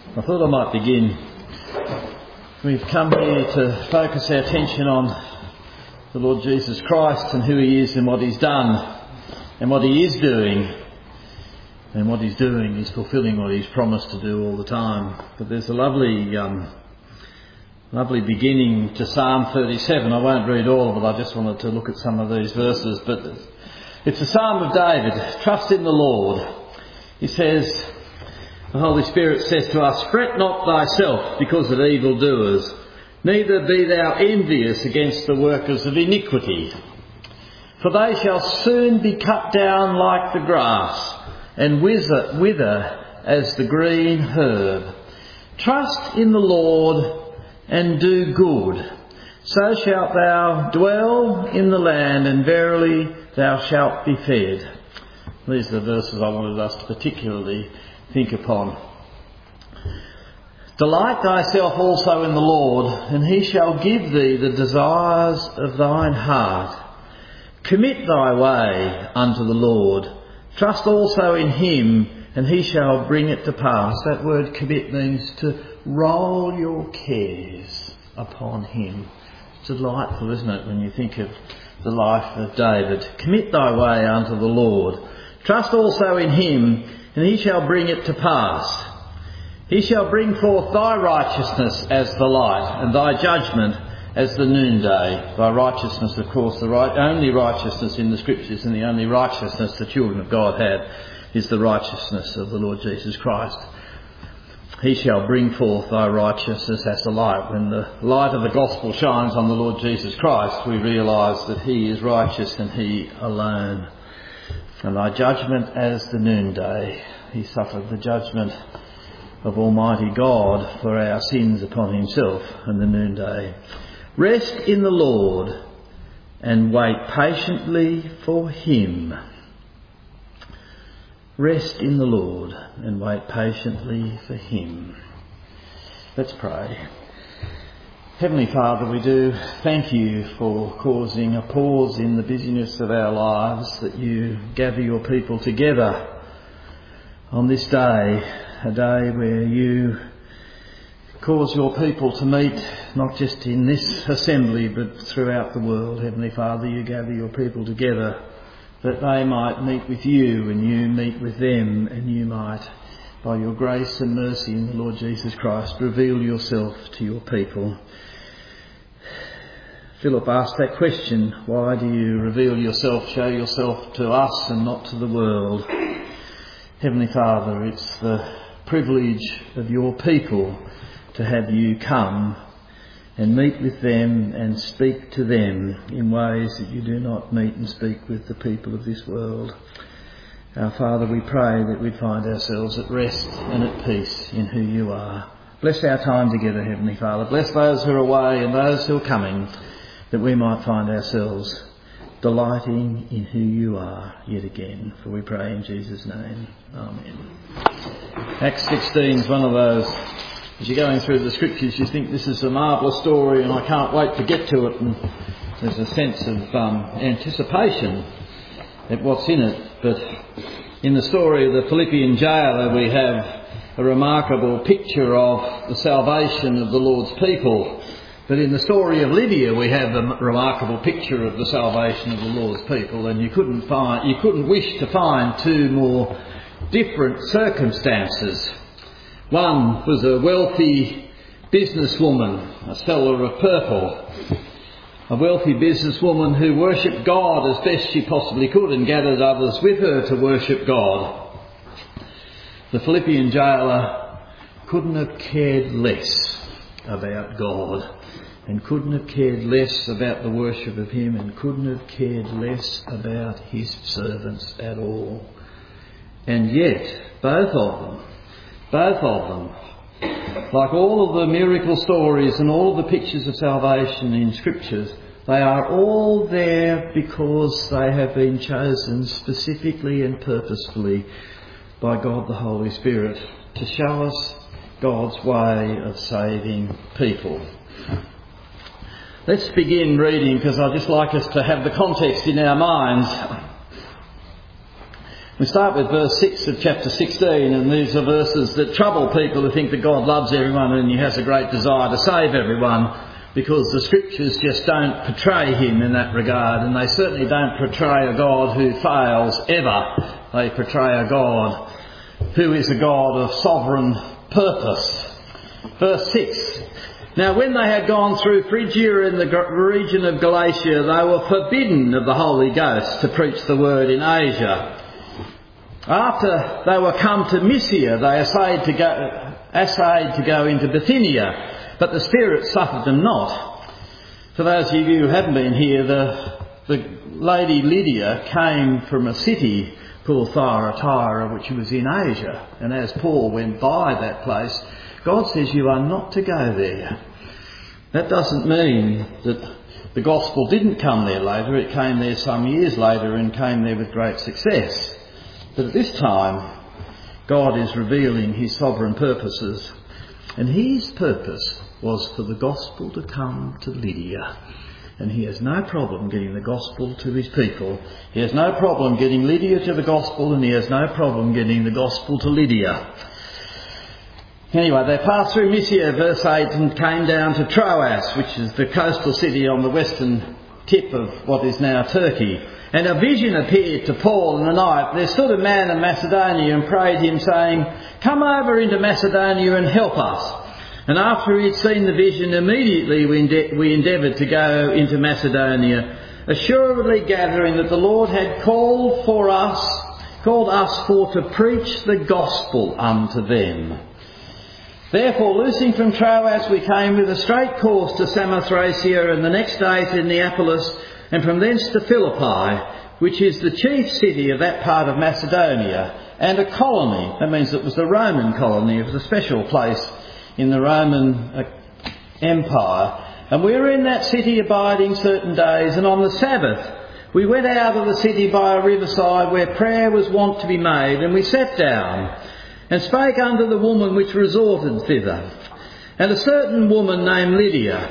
I thought I might begin. We've come here to focus our attention on the Lord Jesus Christ and who He is and what He's done and what He is doing. And what He's doing is fulfilling what He's promised to do all the time. But there's a lovely beginning to Psalm 37. I won't read all of it. I just wanted to look at some of these verses. But it's a Psalm of David. Trust in the Lord. He says, the Holy Spirit says to us, "Fret not thyself because of evildoers, neither be thou envious against the workers of iniquity. For they shall soon be cut down like the grass, and wither as the green herb. Trust in the Lord and do good. So shalt thou dwell in the land, and verily thou shalt be fed." These are the verses I wanted us to particularly think upon. "Delight thyself also in the Lord, and He shall give thee the desires of thine heart. Commit thy way unto the Lord. Trust also in Him, and He shall bring it to pass." That word commit means to roll your cares upon Him. It's delightful, isn't it, when you think of the life of David. Commit thy way unto the Lord. Trust also in Him, and He shall bring it to pass. He shall bring forth thy righteousness as the light, and thy judgment as the noonday. Thy righteousness, of course, the only righteousness in the Scriptures, and the only righteousness the children of God have, is the righteousness of the Lord Jesus Christ. He shall bring forth thy righteousness as the light. When the light of the gospel shines on the Lord Jesus Christ, we realise that He is righteous and He alone. And thy judgment as the noonday. He suffered the judgment of Almighty God for our sins upon Himself in the noonday. Rest in the Lord and wait patiently for Him. Rest in the Lord and wait patiently for Him. Let's pray. Heavenly Father, we do thank You for causing a pause in the busyness of our lives, that You gather Your people together on this day, a day where You cause Your people to meet, not just in this assembly but throughout the world. Heavenly Father, You gather Your people together that they might meet with You and You meet with them, and You might, by Your grace and mercy in the Lord Jesus Christ, reveal Yourself to Your people. Philip asked that question, why do You reveal Yourself, show Yourself to us and not to the world? Heavenly Father, it's the privilege of Your people to have You come and meet with them and speak to them in ways that You do not meet and speak with the people of this world. Our Father, we pray that we'd find ourselves at rest and at peace in who You are. Bless our time together, Heavenly Father. Bless those who are away and those who are coming, that we might find ourselves delighting in who You are yet again. For we pray in Jesus' name. Amen. Acts 16 is one of those, as you're going through the Scriptures, you think this is a marvellous story and I can't wait to get to it. And there's a sense of anticipation at what's in it. But in the story of the Philippian jailer, we have a remarkable picture of the salvation of the Lord's people. But in the story of Lydia, we have a remarkable picture of the salvation of the Lord's people, and you couldn't wish to find two more different circumstances. One was a wealthy businesswoman, a seller of purple, a wealthy businesswoman who worshipped God as best she possibly could and gathered others with her to worship God. The Philippian jailer couldn't have cared less about God, and couldn't have cared less about the worship of Him, and couldn't have cared less about His servants at all. And yet, both of them, like all of the miracle stories and all of the pictures of salvation in Scriptures, they are all there because they have been chosen specifically and purposefully by God the Holy Spirit to show us God's way of saving people. Let's begin reading, because I'd just like us to have the context in our minds. We start with verse 6 of chapter 16, and these are verses that trouble people who think that God loves everyone and he has a great desire to save everyone, because the scriptures just don't portray him in that regard, and they certainly don't portray a God who fails ever. They portray a God who is a God of sovereign purpose. Verse 6. Now when they had gone through Phrygia and the region of Galatia, they were forbidden of the Holy Ghost to preach the word in Asia. After they were come to Mysia, they essayed to go into Bithynia, but the Spirit suffered them not. For those of you who haven't been here, the lady Lydia came from a city called Thyatira, which was in Asia. And as Paul went by that place, God says you are not to go there. That doesn't mean that the gospel didn't come there later. It came there some years later and came there with great success. But at this time, God is revealing his sovereign purposes. And his purpose was for the gospel to come to Lydia. And he has no problem getting the gospel to his people. He has no problem getting Lydia to the gospel, and he has no problem getting the gospel to Lydia. Anyway, they passed through Mysia, verse 8, and came down to Troas, which is the coastal city on the western tip of what is now Turkey. And a vision appeared to Paul in the night. There stood a man in Macedonia and prayed him, saying, "Come over into Macedonia and help us." And after he had seen the vision, immediately we endeavoured to go into Macedonia, assuredly gathering that the Lord had called us for to preach the gospel unto them. Therefore, loosing from Troas, we came with a straight course to Samothracia, and the next day to Neapolis, and from thence to Philippi, which is the chief city of that part of Macedonia, and a colony. That means it was a Roman colony. It was a special place in the Roman Empire. And we were in that city abiding certain days, and on the Sabbath we went out of the city by a riverside where prayer was wont to be made, and we sat down and spake unto the woman which resorted thither. And a certain woman named Lydia,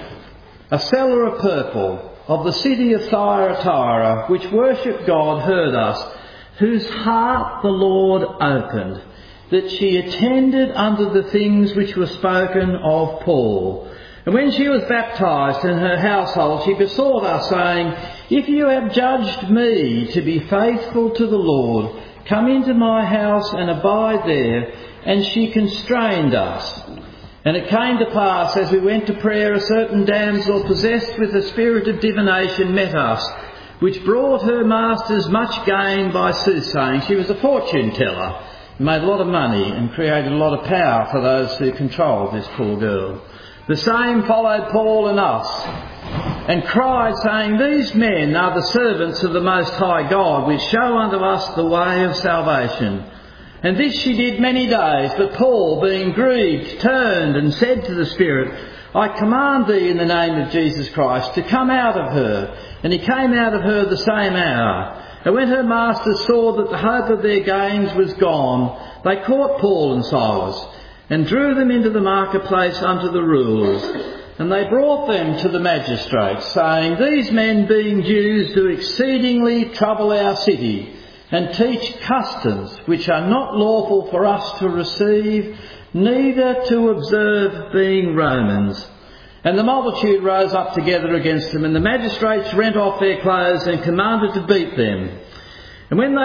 a seller of purple, of the city of Thyatira, which worshipped God, heard us, whose heart the Lord opened, that she attended unto the things which were spoken of Paul. And when she was baptized in her household, she besought us, saying, "If you have judged me to be faithful to the Lord, come into my house and abide there." And she constrained us. And it came to pass, as we went to prayer, a certain damsel possessed with the spirit of divination met us, which brought her masters much gain by soothsaying. She was a fortune teller, made a lot of money and created a lot of power for those who controlled this poor girl. The same followed Paul and us, and cried, saying, "These men are the servants of the Most High God, which show unto us the way of salvation." And this she did many days, but Paul, being grieved, turned and said to the Spirit, "I command thee in the name of Jesus Christ to come out of her." And he came out of her the same hour. And when her masters saw that the hope of their gains was gone, they caught Paul and Silas, and drew them into the marketplace unto the rulers. And they brought them to the magistrates, saying, "These men, being Jews, do exceedingly trouble our city, and teach customs which are not lawful for us to receive, neither to observe, being Romans." And the multitude rose up together against them, and the magistrates rent off their clothes and commanded to beat them. And when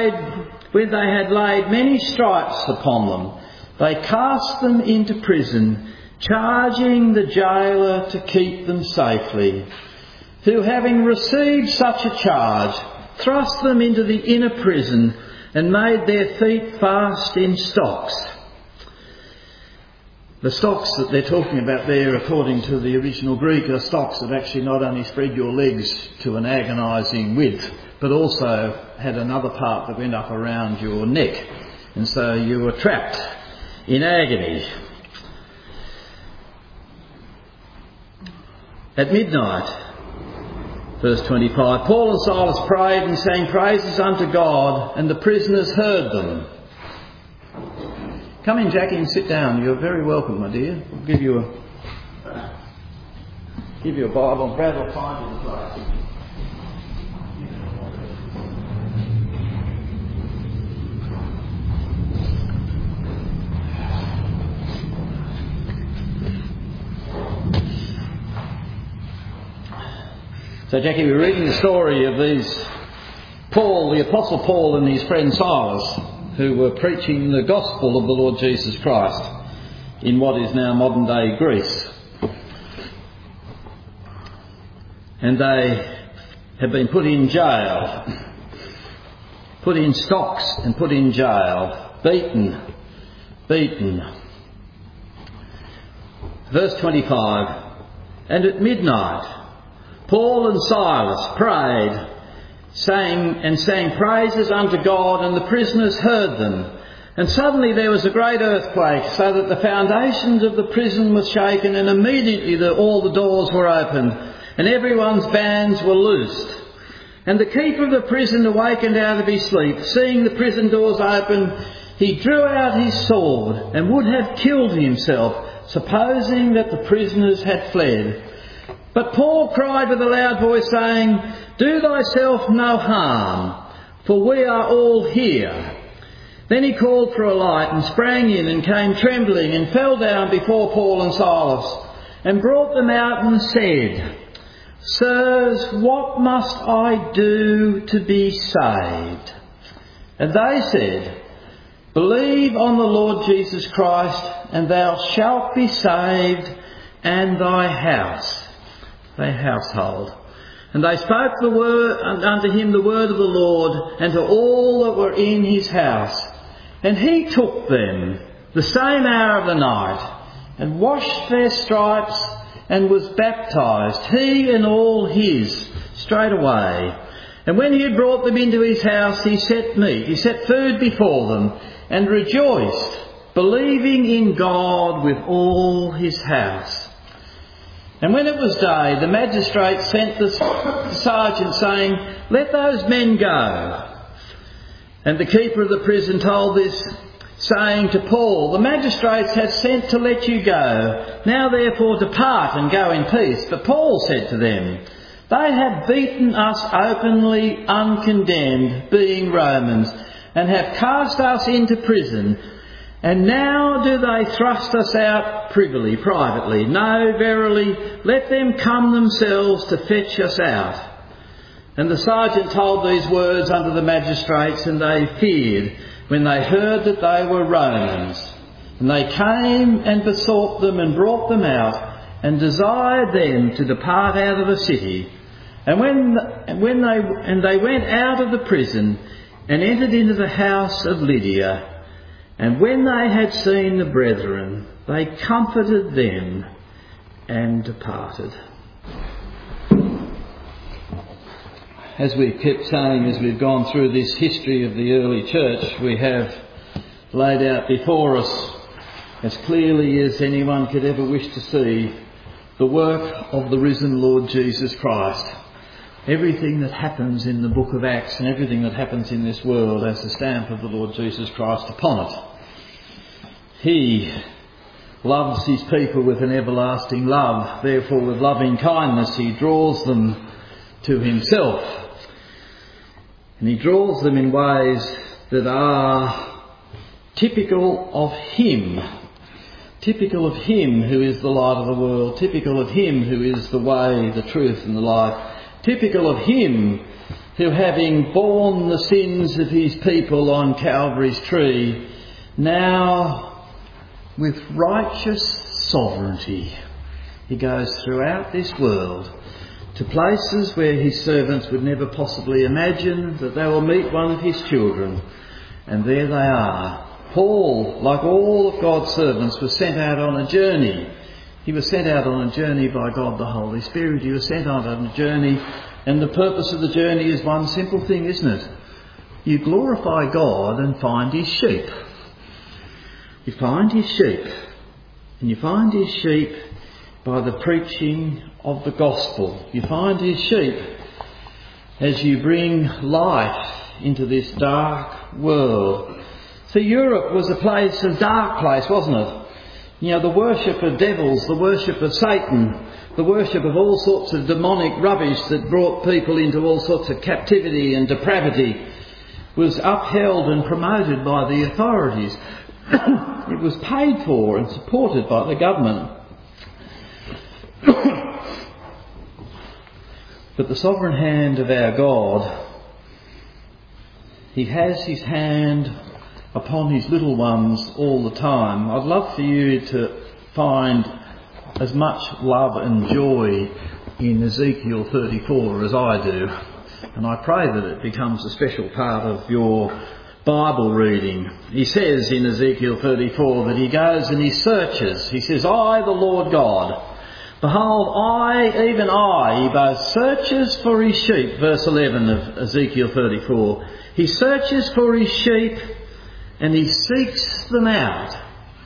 they had laid many stripes upon them, they cast them into prison, charging the jailer to keep them safely, who, having received such a charge, thrust them into the inner prison and made their feet fast in stocks. The stocks that they're talking about there, according to the original Greek, are stocks that actually not only spread your legs to an agonising width, but also had another part that went up around your neck. And so you were trapped in agony. At midnight, verse 25, Paul and Silas prayed and sang praises unto God, and the prisoners heard them. Come in, Jackie, and sit down. You're very welcome, my dear. I'll give you a Bible. Brad will find you the place. So Jackie, we're reading the story of the Apostle Paul and his friend Silas, who were preaching the gospel of the Lord Jesus Christ in what is now modern day Greece. And they have been put in jail, put in stocks and put in jail, beaten. Verse 25, and at midnight Paul and Silas prayed, sang praises unto God, and the prisoners heard them. And suddenly there was a great earthquake, so that the foundations of the prison were shaken, and immediately all the doors were opened, and everyone's bands were loosed. And the keeper of the prison awakened out of his sleep. Seeing the prison doors open, he drew out his sword and would have killed himself, supposing that the prisoners had fled. But Paul cried with a loud voice, saying, Do thyself no harm, for we are all here. Then he called for a light and sprang in and came trembling and fell down before Paul and Silas and brought them out and said, Sirs, what must I do to be saved? And they said, Believe on the Lord Jesus Christ, and thou shalt be saved, and thy household. And they spoke unto him the word of the Lord, and to all that were in his house. And he took them the same hour of the night, and washed their stripes, and was baptized, he and all his, straightway. And when he had brought them into his house, he set food before them, and rejoiced, believing in God with all his house. And when it was day, the magistrates sent the sergeant, saying, Let those men go. And the keeper of the prison told this, saying to Paul, The magistrates have sent to let you go. Now therefore depart and go in peace. But Paul said to them, They have beaten us openly uncondemned, being Romans, and have cast us into prison. And now do they thrust us out privately? No, verily, let them come themselves to fetch us out. And the sergeant told these words unto the magistrates, and they feared when they heard that they were Romans. And they came and besought them and brought them out, and desired them to depart out of the city. And they went out of the prison and entered into the house of Lydia. And when they had seen the brethren, they comforted them and departed. As we've kept saying, as we've gone through this history of the early church, we have laid out before us, as clearly as anyone could ever wish to see, the work of the risen Lord Jesus Christ. Everything that happens in the book of Acts and everything that happens in this world has the stamp of the Lord Jesus Christ upon it. He loves his people with an everlasting love. Therefore, with loving kindness, he draws them to himself. And he draws them in ways that are typical of him. Typical of him who is the light of the world. Typical of him who is the way, the truth and the life. Typical of him who, having borne the sins of his people on Calvary's tree, now with righteous sovereignty he goes throughout this world to places where his servants would never possibly imagine that they will meet one of his children. And there they are. Paul, like all of God's servants, was sent out on a journey. He was sent out on a journey by God the Holy Spirit. He was sent out on a journey, and the purpose of the journey is one simple thing, isn't it? You glorify God and find his sheep. You find his sheep. And you find his sheep by the preaching of the gospel. You find his sheep as you bring light into this dark world. So Europe was a dark place, wasn't it? You know, the worship of devils, the worship of Satan, the worship of all sorts of demonic rubbish that brought people into all sorts of captivity and depravity was upheld and promoted by the authorities. It was paid for and supported by the government. But the sovereign hand of our God, He has His hand upon His little ones all the time. I'd love for you to find as much love and joy in Ezekiel 34 as I do. And I pray that it becomes a special part of your Bible reading. He says in Ezekiel 34 that he goes and he searches. He says, I, the Lord God, behold, I, even I, he both searches for his sheep, verse 11 of Ezekiel 34. He searches for his sheep and he seeks them out.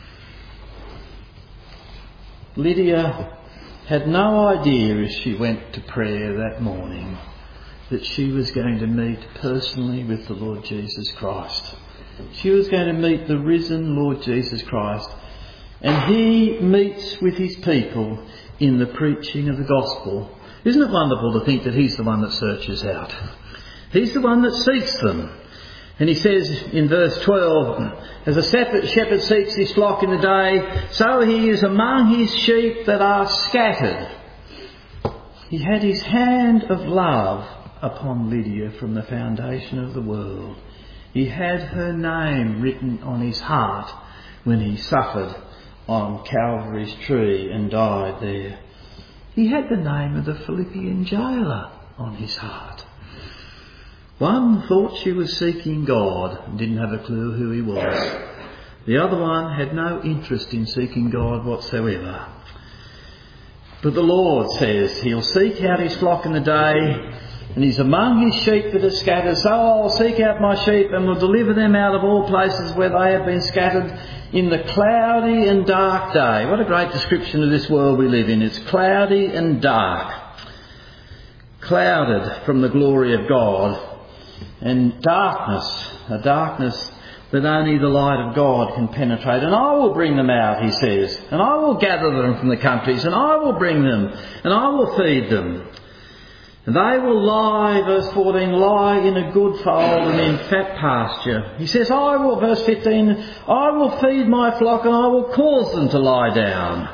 Lydia had no idea as she went to prayer that morning that she was going to meet personally with the Lord Jesus Christ. She was going to meet the risen Lord Jesus Christ, and He meets with His people in the preaching of the gospel. Isn't it wonderful to think that He's the one that searches out? He's the one that seeks them. And He says in verse 12, as a shepherd seeks his flock in the day, so He is among His sheep that are scattered. He had His hand of love upon Lydia from the foundation of the world. He had her name written on His heart when He suffered on Calvary's tree and died there. He had the name of the Philippian jailer on His heart. One thought she was seeking God and didn't have a clue who He was. The other one had no interest in seeking God whatsoever. But the Lord says He'll seek out His flock in the day, and He's among His sheep that are scattered. So I'll seek out my sheep and will deliver them out of all places where they have been scattered in the cloudy and dark day. What a great description of this world we live in. It's cloudy and dark. Clouded from the glory of God. And darkness, a darkness that only the light of God can penetrate. And I will bring them out, He says. And I will gather them from the countries. And I will bring them. And I will feed them. And they will lie, verse 14, lie in a good fold and in fat pasture. He says, I will, verse 15, I will feed my flock and I will cause them to lie down.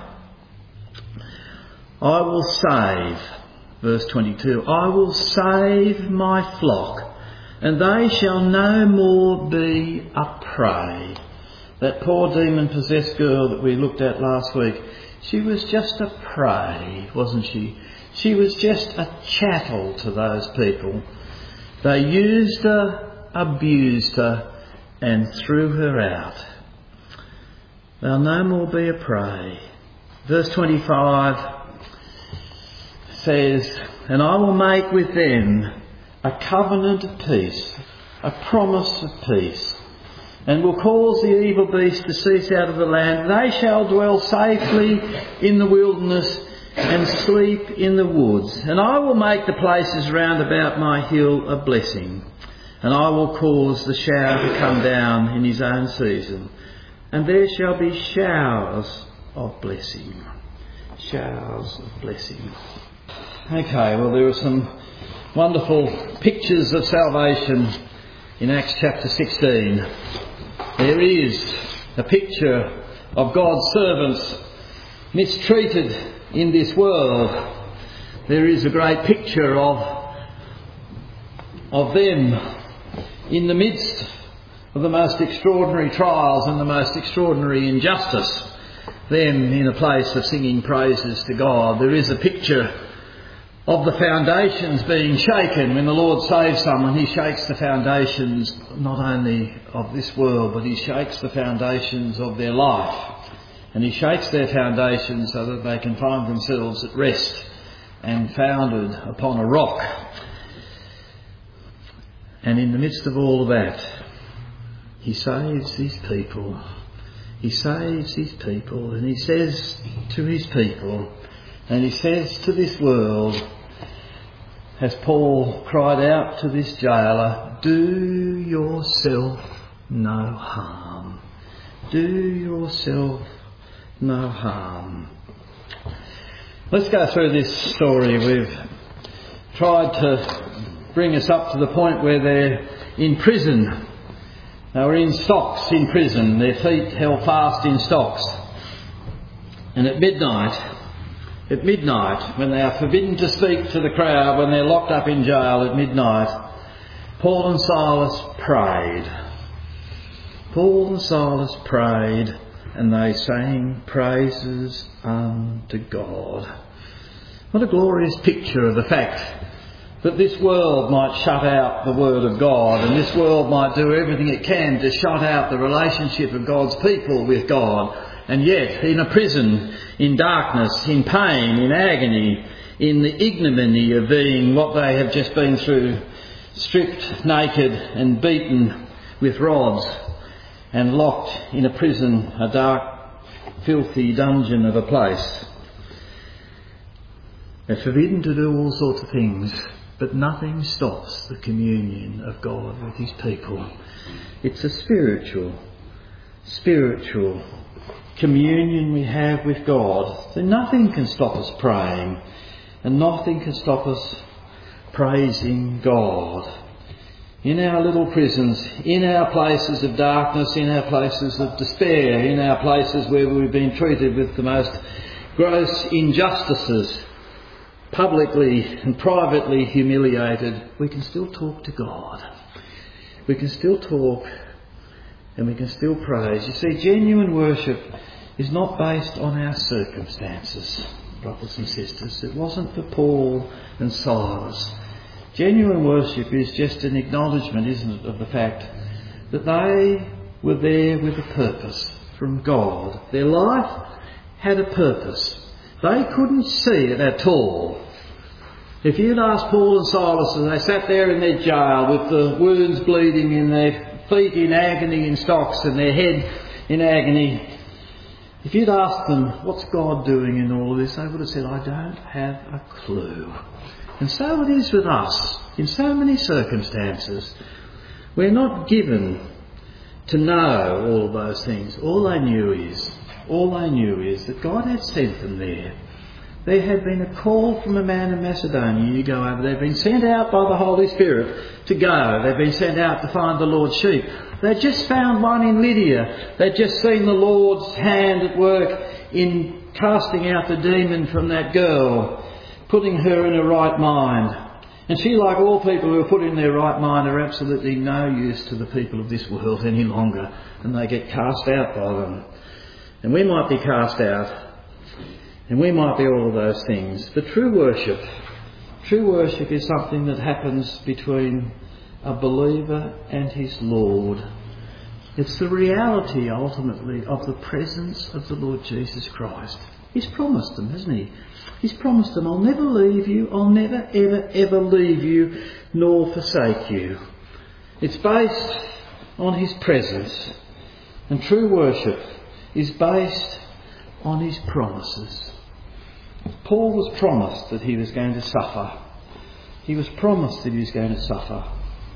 I will save, verse 22, I will save my flock and they shall no more be a prey. That poor demon-possessed girl that we looked at last week, she was just a prey, wasn't she? She was just a chattel to those people. They used her, abused her, and threw her out. They'll no more be a prey. Verse 25 says, and I will make with them a covenant of peace, a promise of peace, and will cause the evil beast to cease out of the land. They shall dwell safely in the wilderness and sleep in the woods. And I will make the places round about my hill a blessing. And I will cause the shower to come down in his own season. And there shall be showers of blessing. Showers of blessing. Okay, well, there are some wonderful pictures of salvation in Acts chapter 16. There is a picture of God's servants mistreated in this world. There is a great picture of them in the midst of the most extraordinary trials and the most extraordinary injustice. Them in a place of singing praises to God. There is a picture of the foundations being shaken. When the Lord saves someone, He shakes the foundations not only of this world, but He shakes the foundations of their life. And He shakes their foundations so that they can find themselves at rest and founded upon a rock. And in the midst of all of that, He saves His people. He saves His people, and He says to His people, and He says to this world, as Paul cried out to this jailer, do yourself no harm. Do yourself no harm. Let's go through this story. We've tried to bring us up to the point where they're in prison. They were in stocks in prison, their feet held fast in stocks. And at midnight, At midnight, when they are forbidden to speak to the crowd, when they're locked up in jail at midnight, Paul and Silas prayed. Paul and Silas prayed, and they sang praises unto God. What a glorious picture of the fact that this world might shut out the word of God, and this world might do everything it can to shut out the relationship of God's people with God. And yet, in a prison, in darkness, in pain, in agony, in the ignominy of being what they have just been through, stripped naked and beaten with rods and locked in a prison, a dark, filthy dungeon of a place. They're forbidden to do all sorts of things, but nothing stops the communion of God with his people. It's a spiritual communion we have with God. So nothing can stop us praying, and nothing can stop us praising God. In our little prisons, in our places of darkness, in our places of despair, in our places where we've been treated with the most gross injustices, publicly and privately humiliated, we can still talk to God. We can still talk and we can still praise. You see, genuine worship is not based on our circumstances, brothers and sisters. It wasn't for Paul and Silas. Genuine worship is just an acknowledgement, isn't it, of the fact that they were there with a purpose from God. Their life had a purpose. They couldn't see it at all. If you'd asked Paul and Silas as they sat there in their jail with the wounds bleeding and their feet in agony in stocks and their head in agony, if you'd asked them, what's God doing in all of this, they would have said, I don't have a clue. And so it is with us in so many circumstances. We're not given to know all of those things. All they knew is that God had sent them there. There had been a call from a man in Macedonia, you go over. They've been sent out by the Holy Spirit to go. They've been sent out to find the Lord's sheep. They'd just found one in Lydia. They'd just seen the Lord's hand at work in casting out the demon from that girl, putting her in her right mind. And she, like all people who are put in their right mind, are absolutely no use to the people of this world any longer, and they get cast out by them. And we might be cast out, and we might be all of those things. But true worship is something that happens between a believer and his Lord. It's the reality, ultimately, of the presence of the Lord Jesus Christ. He's promised them, hasn't he? He's promised them, I'll never leave you, I'll never, ever, ever leave you, nor forsake you. It's based on his presence. And true worship is based on his promises. Paul was promised that he was going to suffer. He was promised that he was going to suffer.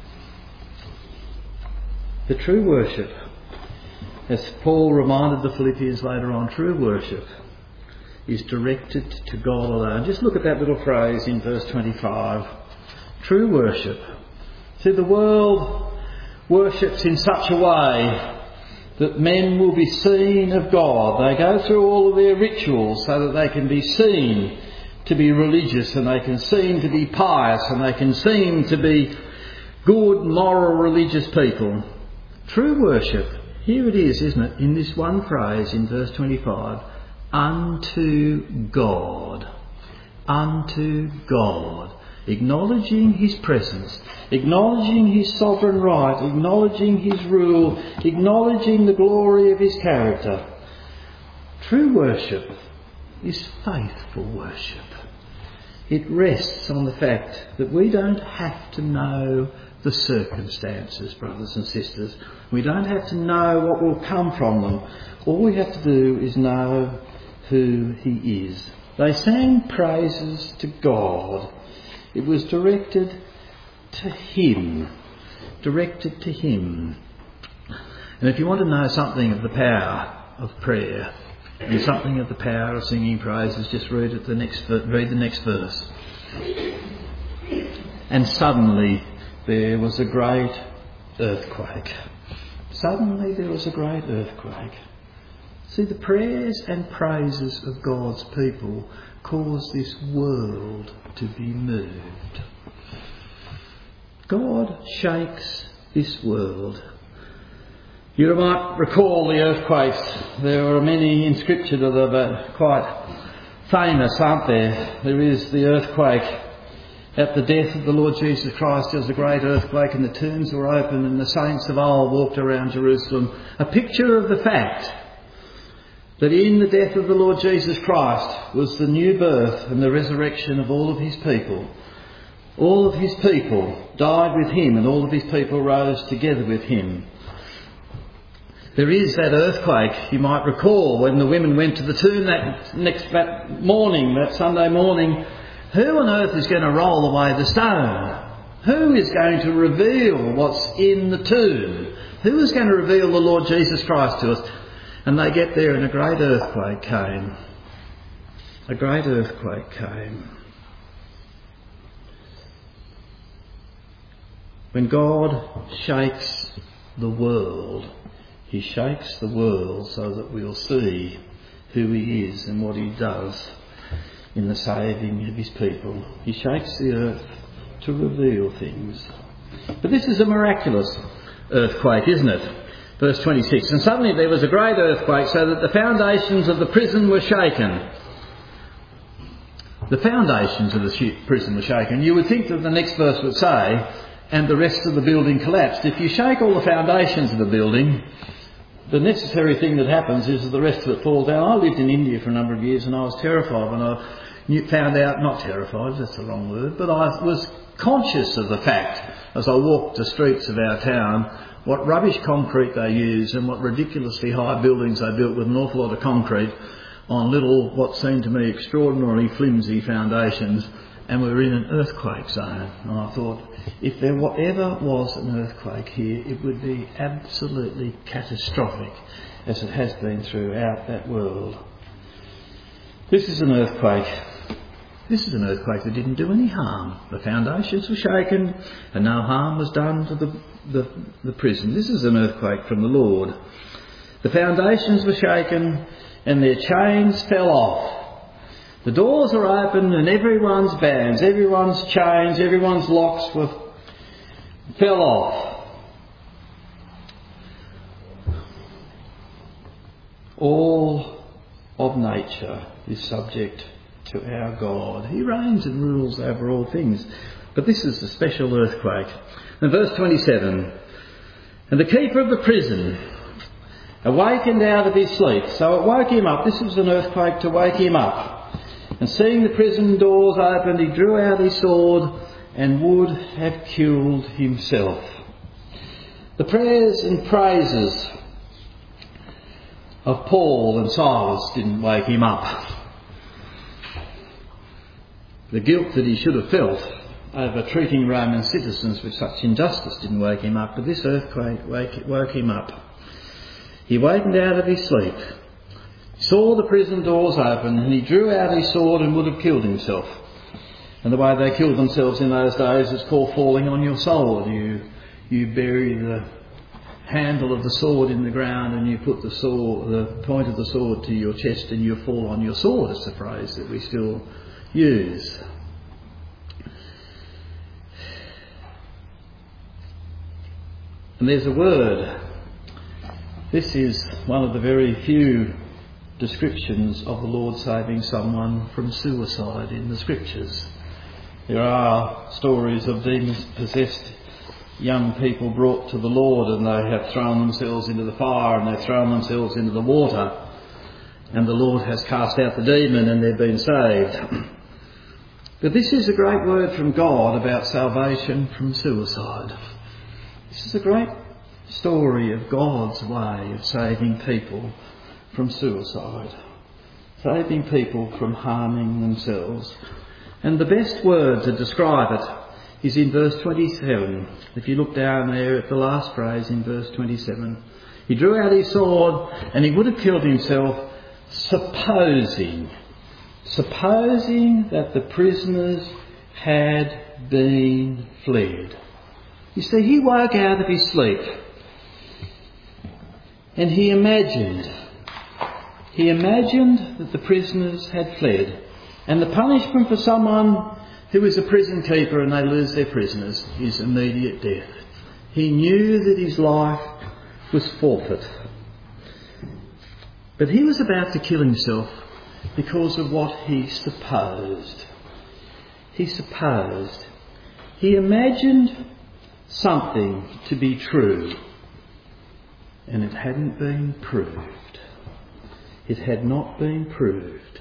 The true worship, as Paul reminded the Philippians later on, true worship is directed to God alone. Just look at that little phrase in verse 25. True worship. See, the world worships in such a way that men will be seen of God. They go through all of their rituals so that they can be seen to be religious, and they can seem to be pious, and they can seem to be good, moral, religious people. True worship, here it is, isn't it, in this one phrase in verse 25, unto God. Unto God. Acknowledging his presence, acknowledging his sovereign right, acknowledging his rule, acknowledging the glory of his character. True worship is faithful worship. It rests on the fact that we don't have to know the circumstances, brothers and sisters. We don't have to know what will come from them. All we have to do is know who he is. They sang praises to God. It was directed to him. Directed to him. And if you want to know something of the power of prayer and something of the power of singing praises, just read the next verse. And suddenly there was a great earthquake. Suddenly there was a great earthquake. See, the prayers and praises of God's people cause this world to be moved. God shakes this world. You might recall the earthquakes. There are many in Scripture that are quite famous, aren't there? There is the earthquake at the death of the Lord Jesus Christ. There was a great earthquake and the tombs were opened and the saints of old walked around Jerusalem. A picture of the fact that in the death of the Lord Jesus Christ was the new birth and the resurrection of all of his people. All of his people died with him and all of his people rose together with him. There is that earthquake, you might recall, when the women went to the tomb that morning, that Sunday morning. Who on earth is going to roll away the stone? Who is going to reveal what's in the tomb? Who is going to reveal the Lord Jesus Christ to us? And they get there and a great earthquake came. A great earthquake came. When God shakes the world, he shakes the world so that we'll see who he is and what he does in the saving of his people. He shakes the earth to reveal things. But this is a miraculous earthquake, isn't it? Verse 26. And suddenly there was a great earthquake so that the foundations of the prison were shaken. The foundations of the prison were shaken. You would think that the next verse would say, and the rest of the building collapsed. If you shake all the foundations of the building, the necessary thing that happens is that the rest of it falls down. I lived in India for a number of years and I was terrified when I found out, not terrified, that's the wrong word, but I was conscious of the fact as I walked the streets of our town what rubbish concrete they use and what ridiculously high buildings they built with an awful lot of concrete on little, what seemed to me, extraordinarily flimsy foundations, and we were in an earthquake zone. And I thought, if there ever was an earthquake here, it would be absolutely catastrophic, as it has been throughout that world. This is an earthquake. This is an earthquake that didn't do any harm. The foundations were shaken and no harm was done to the prison. This is an earthquake from the Lord. The foundations were shaken and their chains fell off. The doors are open and everyone's bands, everyone's chains, everyone's locks fell off. All of nature is subject to our God. He reigns and rules over all things. But this is a special earthquake. In verse 27, and the keeper of the prison awakened out of his sleep. So it woke him up. This was an earthquake to wake him up. And seeing the prison doors opened, he drew out his sword and would have killed himself. The prayers and praises of Paul and Silas didn't wake him up. The guilt that he should have felt over treating Roman citizens with such injustice didn't wake him up, but this earthquake woke him up. He wakened out of his sleep, saw the prison doors open, and he drew out his sword and would have killed himself. And the way they killed themselves in those days is called falling on your sword. You bury the handle of the sword in the ground and you put the point of the sword to your chest and you fall on your sword. It's a phrase that we still use. And there's a word. This is one of the very few descriptions of the Lord saving someone from suicide in the Scriptures. There are stories of demon-possessed young people brought to the Lord and they have thrown themselves into the fire and they've thrown themselves into the water and the Lord has cast out the demon and they've been saved. But this is a great word from God about salvation from suicide. This is a great story of God's way of saving people from suicide, saving people from harming themselves. And the best word to describe it is in verse 27. If you look down there at the last phrase in verse 27. He drew out his sword and he would have killed himself, supposing that the prisoners had been fled. You see, he woke out of his sleep and he imagined He imagined that the prisoners had fled, and the punishment for someone who is a prison keeper and they lose their prisoners is immediate death. He knew that his life was forfeit. But he was about to kill himself because of what he supposed. He imagined something to be true, and it hadn't been proved. It had not been proved.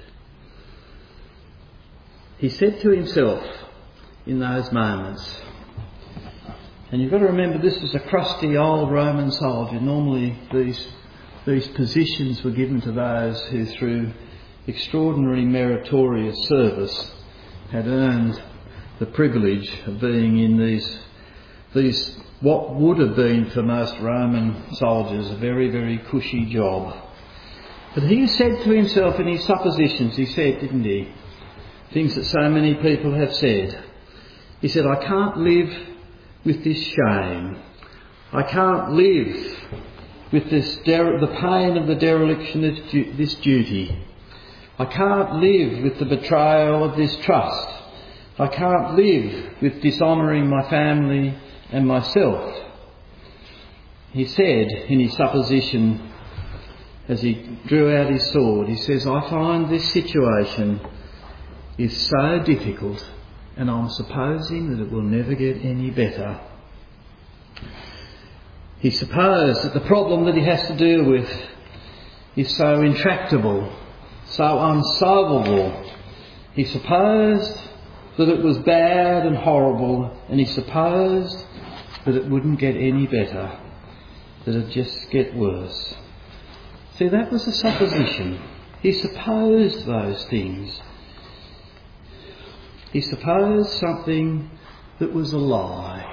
He said to himself in those moments, and you've got to remember this was a crusty old Roman soldier. Normally these positions were given to those who through extraordinary meritorious service had earned the privilege of being in these what would have been for most Roman soldiers a very, very cushy job. But he said to himself in his suppositions, he said, didn't he, things that so many people have said. He said, I can't live with this shame. I can't live with the pain of the dereliction of this duty. I can't live with the betrayal of this trust. I can't live with dishonouring my family and myself. He said in his supposition, as he drew out his sword, he says, I find this situation is so difficult and I'm supposing that it will never get any better. He supposed that the problem that he has to deal with is so intractable, so unsolvable. He supposed that it was bad and horrible, and he supposed that it wouldn't get any better, that it'd just get worse. See, that was a supposition. He supposed those things. He supposed something that was a lie.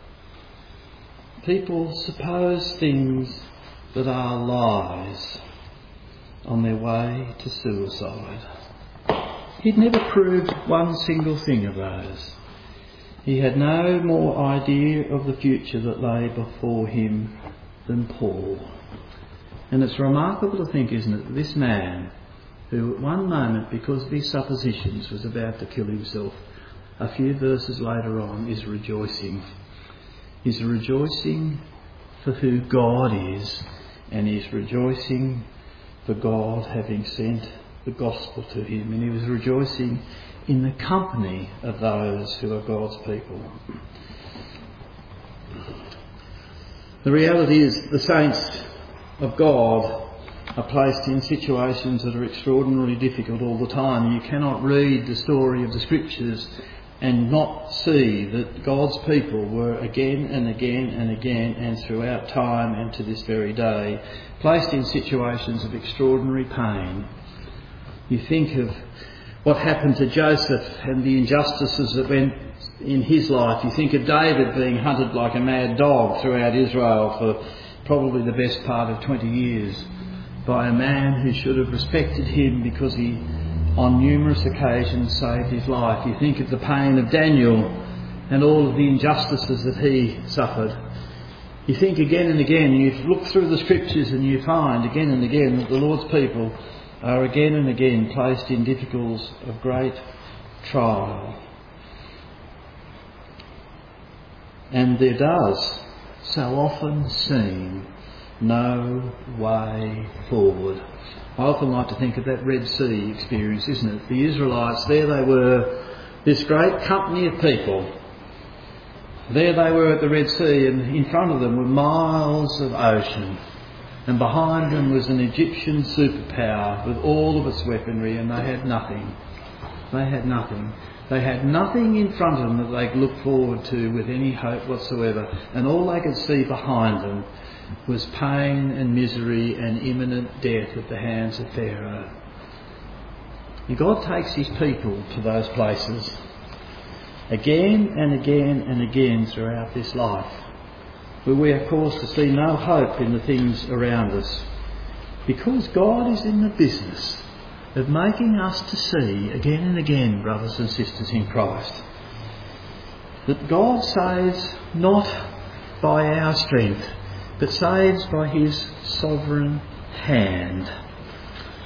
People suppose things that are lies on their way to suicide. He'd never proved one single thing of those. He had no more idea of the future that lay before him than Paul. And it's remarkable to think, isn't it, that this man, who at one moment, because of his suppositions, was about to kill himself, a few verses later on is rejoicing. He's rejoicing for who God is, and he's rejoicing for God having sent the gospel to him, and he was rejoicing in the company of those who are God's people. The reality is the saints of God are placed in situations that are extraordinarily difficult all the time. You cannot read the story of the Scriptures and not see that God's people were again and again and again and throughout time and to this very day placed in situations of extraordinary pain. You think of what happened to Joseph and the injustices that went in his life. You think of David being hunted like a mad dog throughout Israel for probably the best part of 20 years by a man who should have respected him because he on numerous occasions saved his life. You think of the pain of Daniel and all of the injustices that he suffered. You think again and again, you look through the Scriptures and you find again and again that the Lord's people are again and again placed in difficulties of great trial. And there does so often seem no way forward. I often like to think of that Red Sea experience, isn't it? The Israelites, there they were, this great company of people. There they were at the Red Sea, and in front of them were miles of ocean. And behind them was an Egyptian superpower with all of its weaponry, and they had nothing. They had nothing. They had nothing in front of them that they could look forward to with any hope whatsoever. And all they could see behind them was pain and misery and imminent death at the hands of Pharaoh. And God takes his people to those places again and again and again throughout this life, where we are caused to see no hope in the things around us, because God is in the business of making us to see again and again, brothers and sisters in Christ, that God saves not by our strength, but saves by his sovereign hand.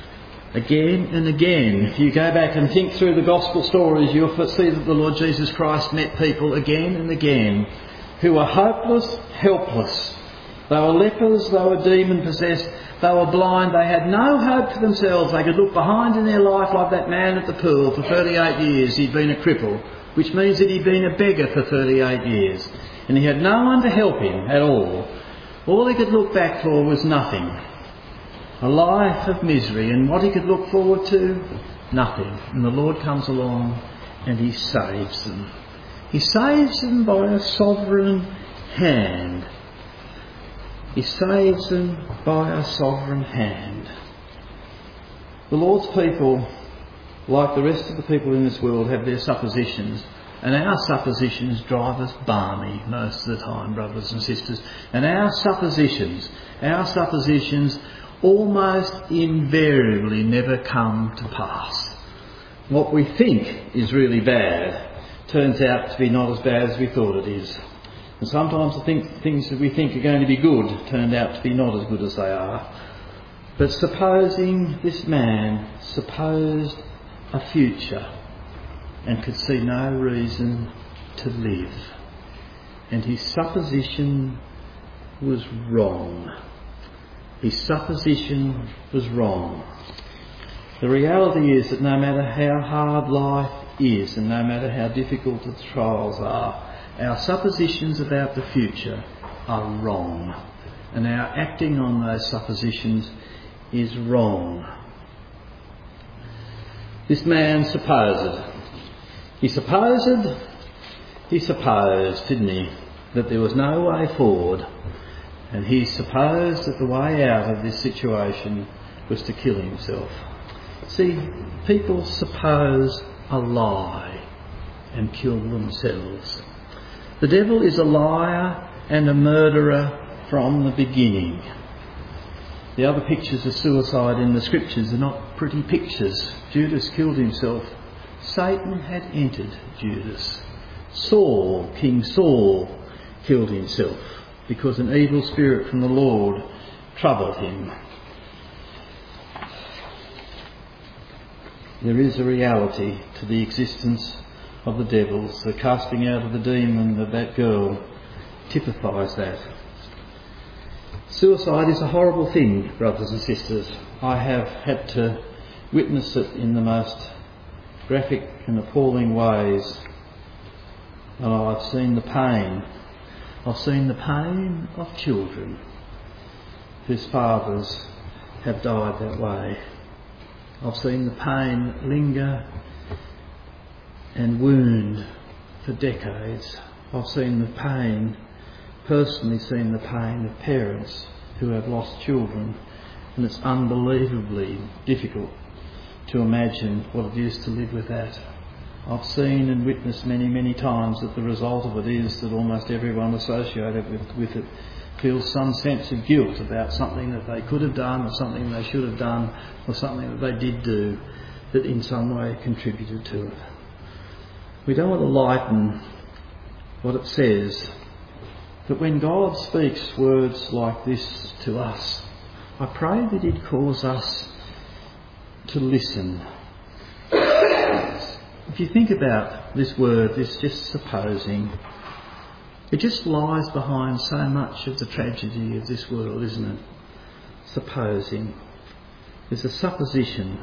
Again and again, if you go back and think through the gospel stories, you'll see that the Lord Jesus Christ met people again and again who were hopeless, helpless. They were lepers, they were demon-possessed, they were blind, they had no hope for themselves. They could look behind in their life like that man at the pool. For 38 years he'd been a cripple, which means that he'd been a beggar for 38 years. And he had no one to help him at all. All he could look back for was nothing. A life of misery, and what he could look forward to? Nothing. And the Lord comes along and he saves them. He saves them by a sovereign hand. He saves them by a sovereign hand. The Lord's people, like the rest of the people in this world, have their suppositions. And our suppositions drive us balmy most of the time, brothers and sisters. And our suppositions almost invariably never come to pass. What we think is really bad turns out to be not as bad as we thought it is. And sometimes the things that we think are going to be good turned out to be not as good as they are. But supposing this man supposed a future and could see no reason to live, and his supposition was wrong. His supposition was wrong. The reality is that no matter how hard life is and no matter how difficult the trials are, our suppositions about the future are wrong. And our acting on those suppositions is wrong. This man supposed. He supposed, didn't he, that there was no way forward. And he supposed that the way out of this situation was to kill himself. See, people suppose a lie and kill themselves. The devil is a liar and a murderer from the beginning. The other pictures of suicide in the scriptures are not pretty pictures. Judas killed himself. Satan had entered Judas. King Saul, killed himself because an evil spirit from the Lord troubled him. There is a reality to the existence of the devils. The casting out of the demon of that girl typifies that. Suicide is a horrible thing, brothers and sisters. I have had to witness it in the most graphic and appalling ways. And I've seen the pain. I've seen the pain of children whose fathers have died that way. I've seen the pain linger and wound for decades. I've seen the pain, personally seen the pain of parents who have lost children, and it's unbelievably difficult to imagine what it is to live with that. I've seen and witnessed many, many times that the result of it is that almost everyone associated with it feels some sense of guilt about something that they could have done or something they should have done or something that they did do that in some way contributed to it. We don't want to lighten what it says, but when God speaks words like this to us, I pray that He'd cause us to listen. If you think about this word, this just supposing, it just lies behind so much of the tragedy of this world, isn't it? Supposing. There's a supposition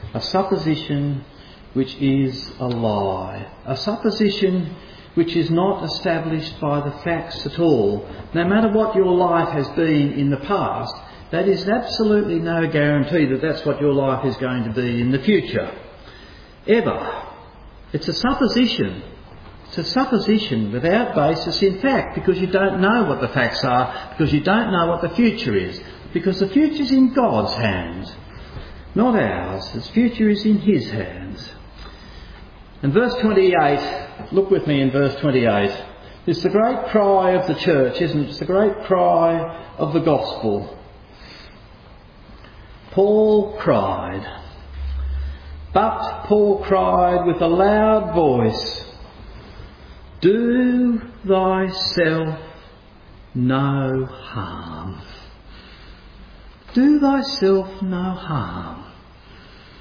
which is a lie, a supposition which is not established by the facts at all. No matter what your life has been in the past, that is absolutely no guarantee that that's what your life is going to be in the future. Ever. It's a supposition. It's a supposition without basis in fact, because you don't know what the facts are, because you don't know what the future is, because the future's in God's hands, not ours. The future is in His hands. And verse 28, look with me in verse 28. It's the great cry of the church, isn't it? It's the great cry of the gospel. Paul cried. But Paul cried with a loud voice, "Do thyself no harm. Do thyself no harm."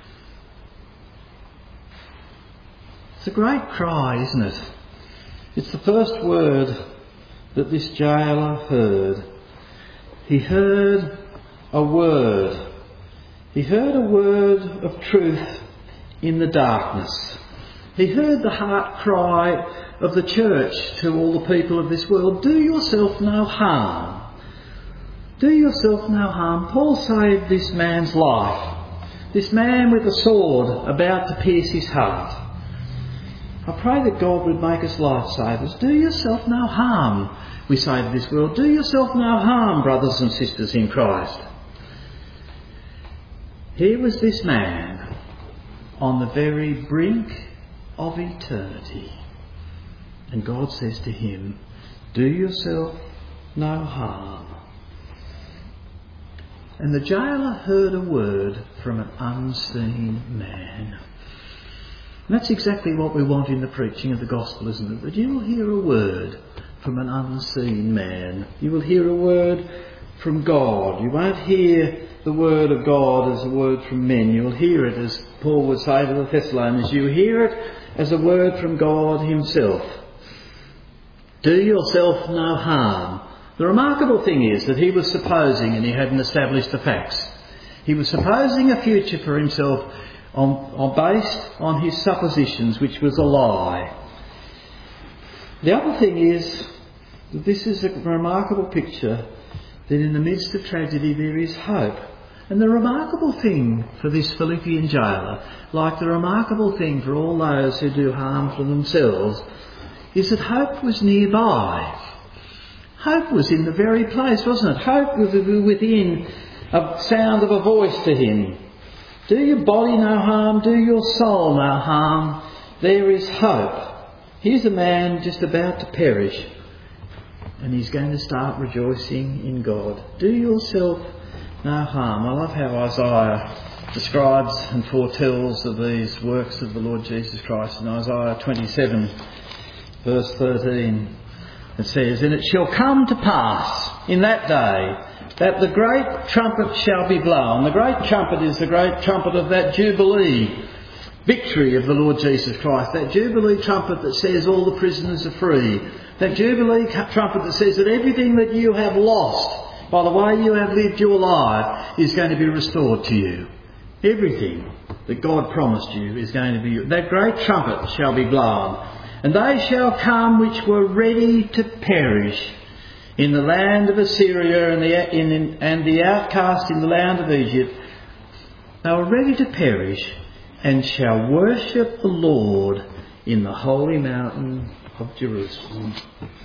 It's a great cry, isn't it? It's the first word that this jailer heard. He heard a word. He heard a word of truth in the darkness. He heard the heart cry of the church to all the people of this world. Do yourself no harm. Do yourself no harm. Paul saved this man's life. This man with a sword about to pierce his heart. I pray that God would make us lifesavers. Do yourself no harm, we say to this world. Do yourself no harm, brothers and sisters in Christ. Here was this man on the very brink of eternity. And God says to him, do yourself no harm. And the jailer heard a word from an unseen man. And that's exactly what we want in the preaching of the gospel, isn't it? That you will hear a word from an unseen man. You will hear a word from God. You won't hear the word of God as a word from men. You will hear it, as Paul would say to the Thessalonians, you hear it as a word from God himself. Do yourself no harm. The remarkable thing is that he was supposing, and he hadn't established the facts, he was supposing a future for himself based on his suppositions, which was a lie. The other thing is that this is a remarkable picture that in the midst of tragedy there is hope. And the remarkable thing for this Philippian jailer, like the remarkable thing for all those who do harm to themselves, is that hope was nearby. Hope was in the very place, wasn't it? Hope was within a sound of a voice to him. Do your body no harm, do your soul no harm. There is hope. Here's a man just about to perish, and he's going to start rejoicing in God. Do yourself no harm. I love how Isaiah describes and foretells of these works of the Lord Jesus Christ. In Isaiah 27, verse 13, it says, and it shall come to pass in that day that the great trumpet shall be blown. The great trumpet is the great trumpet of that Jubilee victory of the Lord Jesus Christ. That Jubilee trumpet that says all the prisoners are free. That Jubilee trumpet that says that everything that you have lost by the way you have lived your life is going to be restored to you. Everything that God promised you is going to be... That great trumpet shall be blown. And they shall come which were ready to perish in the land of Assyria and the outcast in the land of Egypt. They were ready to perish and shall worship the Lord in the holy mountain of Jerusalem.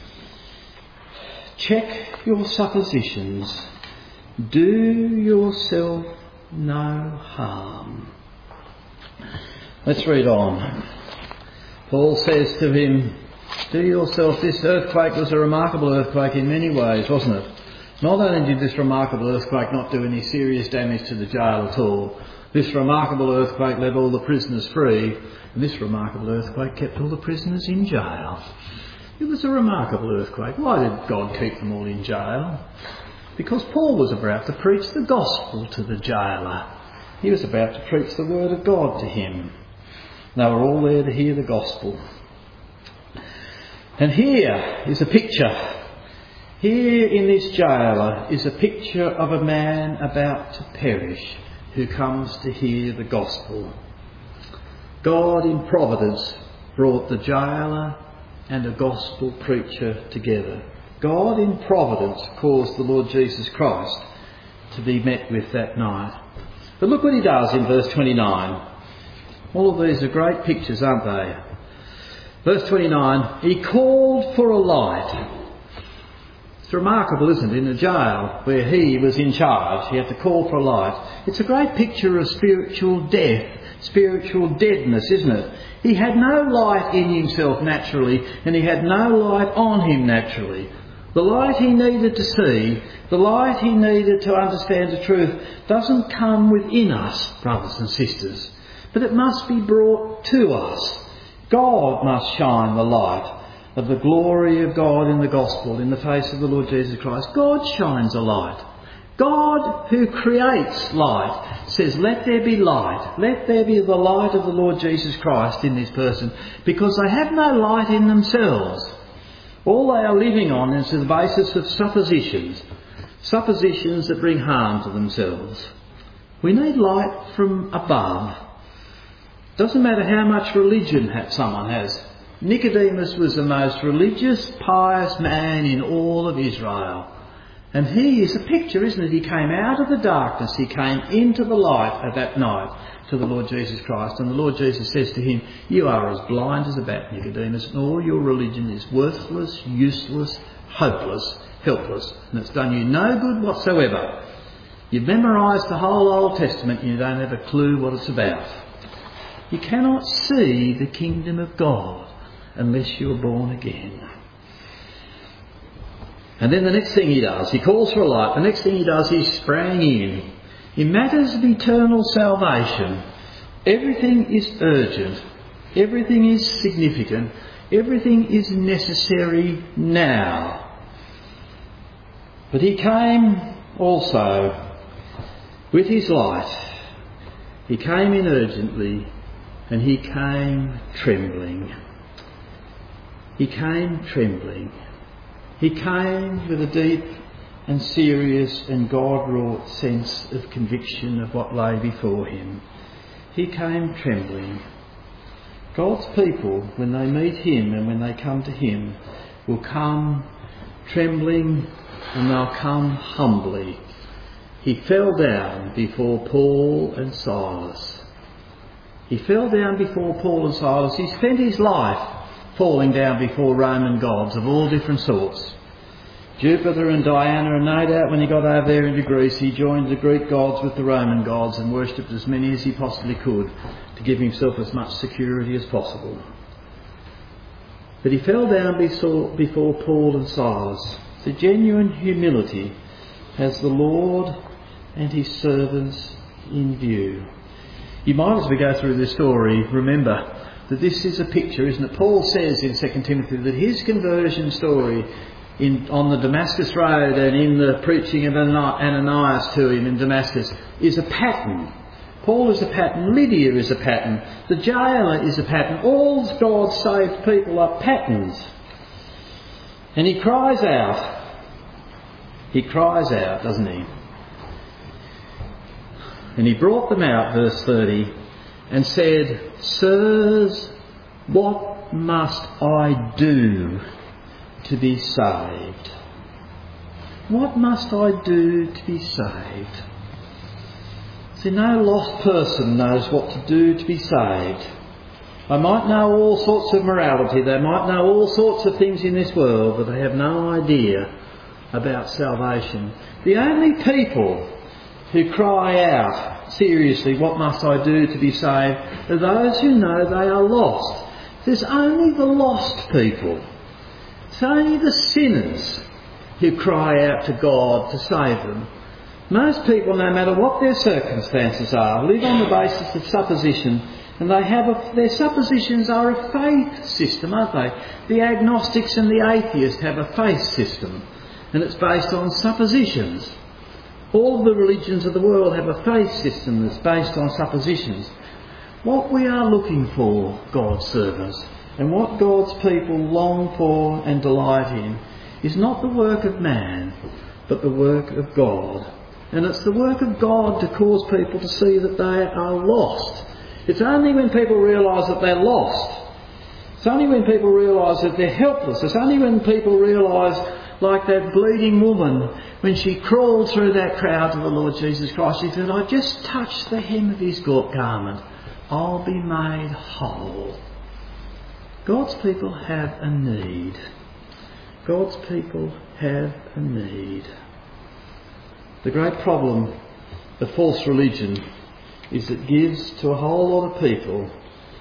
Check your suppositions. Do yourself no harm. Let's read on. Paul says to him, do yourself, this earthquake was a remarkable earthquake in many ways, wasn't it? Not only did this remarkable earthquake not do any serious damage to the jail at all, this remarkable earthquake let all the prisoners free, and this remarkable earthquake kept all the prisoners in jail. It was a remarkable earthquake. Why did God keep them all in jail? Because Paul was about to preach the gospel to the jailer. He was about to preach the word of God to him. They were all there to hear the gospel. And here is a picture. Here in this jailer is a picture of a man about to perish who comes to hear the gospel. God in providence brought the jailer and a gospel preacher together. God in providence caused the Lord Jesus Christ to be met with that night. But look what he does in verse 29. All of these are great pictures, aren't they? Verse 29, he called for a light. It's remarkable, isn't it? In a jail where he was in charge, he had to call for a light. It's a great picture of spiritual death, spiritual deadness, isn't it? He had no light in himself naturally, and he had no light on him naturally. The light he needed to see, the light he needed to understand the truth, doesn't come within us, brothers and sisters, but it must be brought to us. God must shine the light of the glory of God in the gospel in the face of the Lord Jesus Christ. God shines a light. God, who creates light, says, let there be light. Let there be the light of the Lord Jesus Christ in this person, because they have no light in themselves. All they are living on is the basis of suppositions that bring harm to themselves. We need light from above. Doesn't matter how much religion someone has. Nicodemus was the most religious, pious man in all of Israel. And he is a picture, isn't it? He came out of the darkness, he came into the light at that night to the Lord Jesus Christ. And the Lord Jesus says to him, you are as blind as a bat, Nicodemus, and all your religion is worthless, useless, hopeless, helpless, and it's done you no good whatsoever. You've memorised the whole Old Testament and you don't have a clue what it's about. You cannot see the kingdom of God unless you're born again. And then the next thing he does, he calls for a light. The next thing he does, he sprang in. In matters of eternal salvation, everything is urgent. Everything is significant. Everything is necessary now. But he came also with his light. He came in urgently and he came trembling. He came trembling. He came with a deep and serious and God-wrought sense of conviction of what lay before him. He came trembling. God's people, when they meet him and when they come to him, will come trembling and they'll come humbly. He fell down before Paul and Silas. He fell down before Paul and Silas. He spent his life falling down before Roman gods of all different sorts. Jupiter and Diana, and no doubt when he got over there into Greece, he joined the Greek gods with the Roman gods and worshipped as many as he possibly could to give himself as much security as possible. But he fell down before Paul and Silas. The genuine humility has the Lord and his servants in view. You might, as we go through this story, remember that this is a picture, isn't it? Paul says in 2 Timothy that his conversion story on the Damascus Road and in the preaching of Ananias to him in Damascus is a pattern. Paul is a pattern. Lydia is a pattern. The jailer is a pattern. All God's saved people are patterns. And he cries out. He cries out, doesn't he? And he brought them out, verse 30, and said, Sirs, what must I do to be saved? What must I do to be saved? See, no lost person knows what to do to be saved. They might know all sorts of morality, they might know all sorts of things in this world, but they have no idea about salvation. The only people who cry out seriously, what must I do to be saved, are those who know they are lost. There's only the lost people. It's only the sinners who cry out to God to save them. Most people, no matter what their circumstances are, live on the basis of supposition, and their suppositions are a faith system, aren't they? The agnostics and the atheists have a faith system, and it's based on suppositions. All the religions of the world have a faith system that's based on suppositions. What we are looking for, God's servants, and what God's people long for and delight in, is not the work of man, but the work of God. And it's the work of God to cause people to see that they are lost. It's only when people realise that they're lost. It's only when people realise that they're helpless. It's only when people realise, like that bleeding woman, when she crawled through that crowd to the Lord Jesus Christ, she said, I just touched the hem of his garment. I'll be made whole. God's people have a need. God's people have a need. The great problem of false religion is it gives to a whole lot of people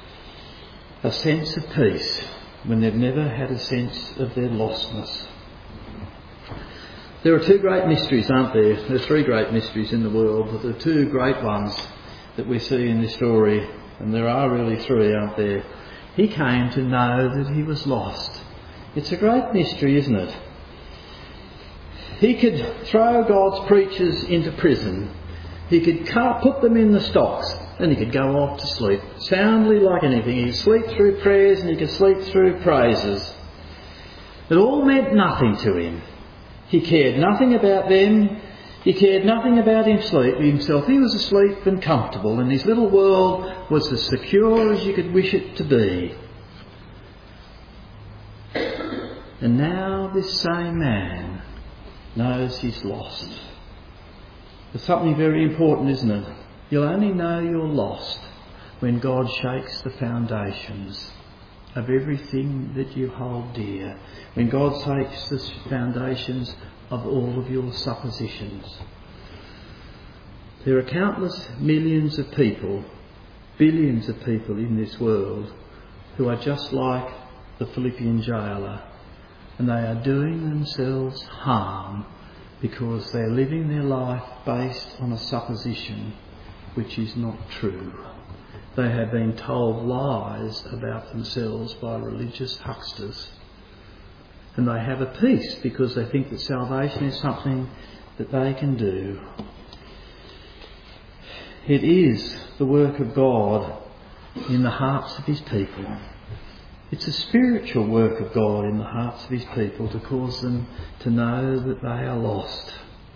a sense of peace when they've never had a sense of their lostness. There are two great mysteries, aren't there? There are three great mysteries in the world, but there are two great ones that we see in this story, and there are really three, aren't there? He came to know that he was lost. It's a great mystery, isn't it? He could throw God's preachers into prison He could put them in the stocks and he could go off to sleep, soundly like anything. He could sleep through prayers and he could sleep through praises. It all meant nothing to him. He cared nothing about them. He cared nothing about himself. He was asleep and comfortable, and his little world was as secure as you could wish it to be. And now this same man knows he's lost. It's something very important, isn't it? You'll only know you're lost when God shakes the foundations of everything that you hold dear. When God shakes the foundations of all of your suppositions. There are countless millions of people, billions of people in this world who are just like the Philippian jailer, and they are doing themselves harm because they're living their life based on a supposition which is not true. They have been told lies about themselves by religious hucksters. And they have a peace because they think that salvation is something that they can do. It is the work of God in the hearts of his people. It's a spiritual work of God in the hearts of his people to cause them to know that they are lost.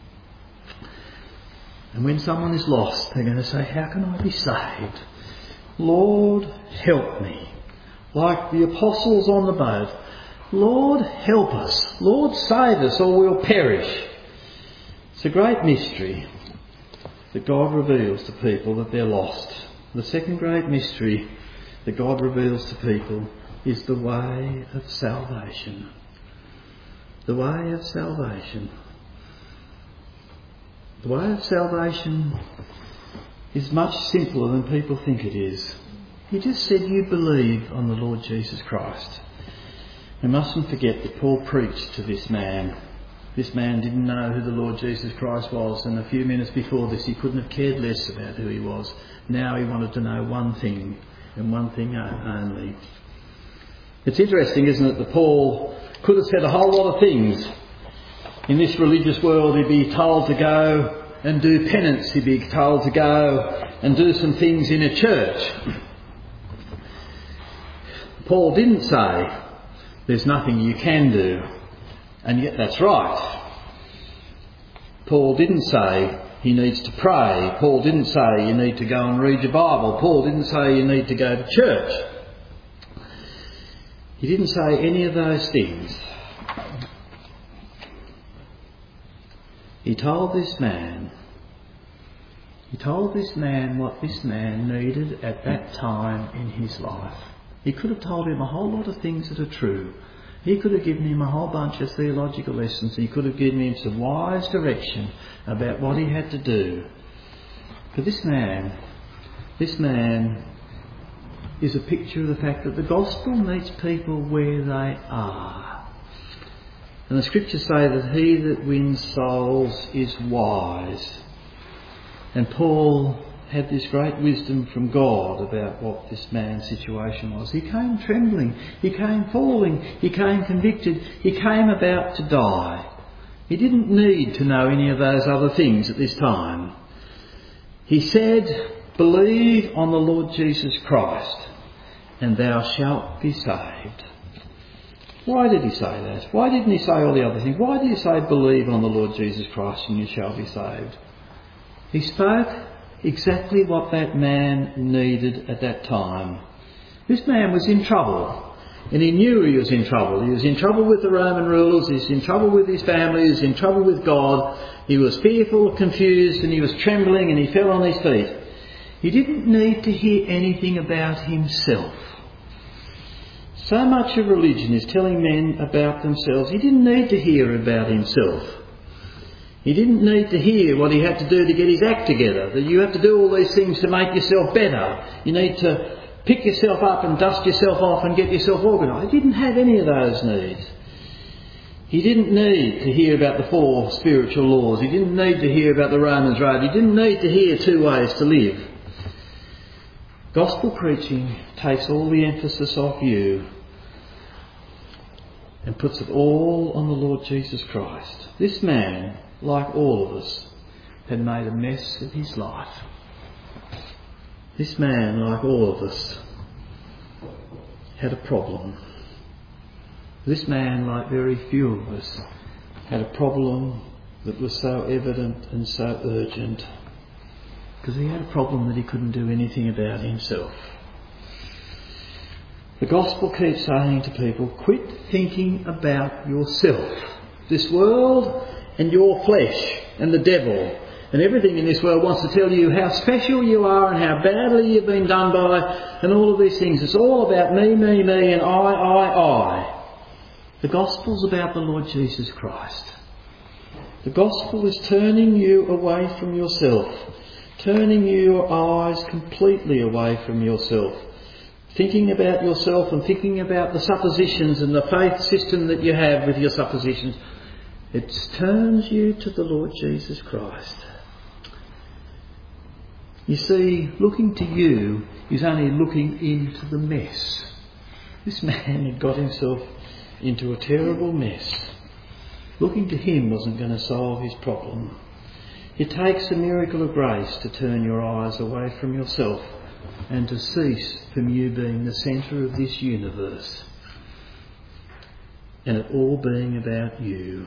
And when someone is lost, they're going to say, how can I be saved? Lord, help me. Like the apostles on the boat. Lord, help us. Lord, save us or we'll perish. It's a great mystery that God reveals to people that they're lost. The second great mystery that God reveals to people is the way of salvation. The way of salvation. The way of salvation is much simpler than people think it is. He just said you believe on the Lord Jesus Christ. We mustn't forget that Paul preached to this man. This man didn't know who the Lord Jesus Christ was, and a few minutes before this he couldn't have cared less about who he was. Now he wanted to know one thing, and one thing only. It's interesting, isn't it, that Paul could have said a whole lot of things. In this religious world he'd be told to go and do penance, he'd be told to go and do some things in a church. Paul didn't say, there's nothing you can do. And yet that's right. Paul didn't say he needs to pray. Paul didn't say you need to go and read your Bible. Paul didn't say you need to go to church. He didn't say any of those things. He told this man what this man needed at that time in his life. He could have told him a whole lot of things that are true. He could have given him a whole bunch of theological lessons. He could have given him some wise direction about what he had to do. But this man is a picture of the fact that the gospel meets people where they are. And the scriptures say that he that wins souls is wise. And Paul had this great wisdom from God about what this man's situation was. He came trembling, he came falling, he came convicted, he came about to die. He didn't need to know any of those other things at this time. He said, believe on the Lord Jesus Christ and thou shalt be saved. Why did he say that? Why didn't he say all the other things? Why did he say believe on the Lord Jesus Christ and you shall be saved? He spoke exactly what that man needed at that time. This man was in trouble, and he knew he was in trouble. He was in trouble with the Roman rulers, he was in trouble with his family, he was in trouble with God. He was fearful, confused, and he was trembling, and he fell on his feet. He didn't need to hear anything about himself. So much of religion is telling men about themselves. He didn't need to hear about himself. He didn't need to hear what he had to do to get his act together, that you have to do all these things to make yourself better. You need to pick yourself up and dust yourself off and get yourself organised. He didn't have any of those needs. He didn't need to hear about the 4 spiritual laws. He didn't need to hear about the Romans Road. He didn't need to hear 2 ways to live. Gospel preaching takes all the emphasis off you and puts it all on the Lord Jesus Christ. This man, like all of us, had made a mess of his life. This man, like all of us, had a problem. This man, like very few of us, had a problem that was so evident and so urgent, because he had a problem that he couldn't do anything about himself. The gospel keeps saying to people, quit thinking about yourself. This world and your flesh and the devil and everything in this world wants to tell you how special you are and how badly you've been done by and all of these things. It's all about me, me, me and I. The gospel's about the Lord Jesus Christ. The gospel is turning you away from yourself, turning your eyes completely away from yourself, thinking about yourself and thinking about the suppositions and the faith system that you have with your suppositions. It turns you to the Lord Jesus Christ. You see, looking to you is only looking into the mess. This man had got himself into a terrible mess. Looking to him wasn't going to solve his problem. It takes a miracle of grace to turn your eyes away from yourself and to cease from you being the centre of this universe and it all being about you.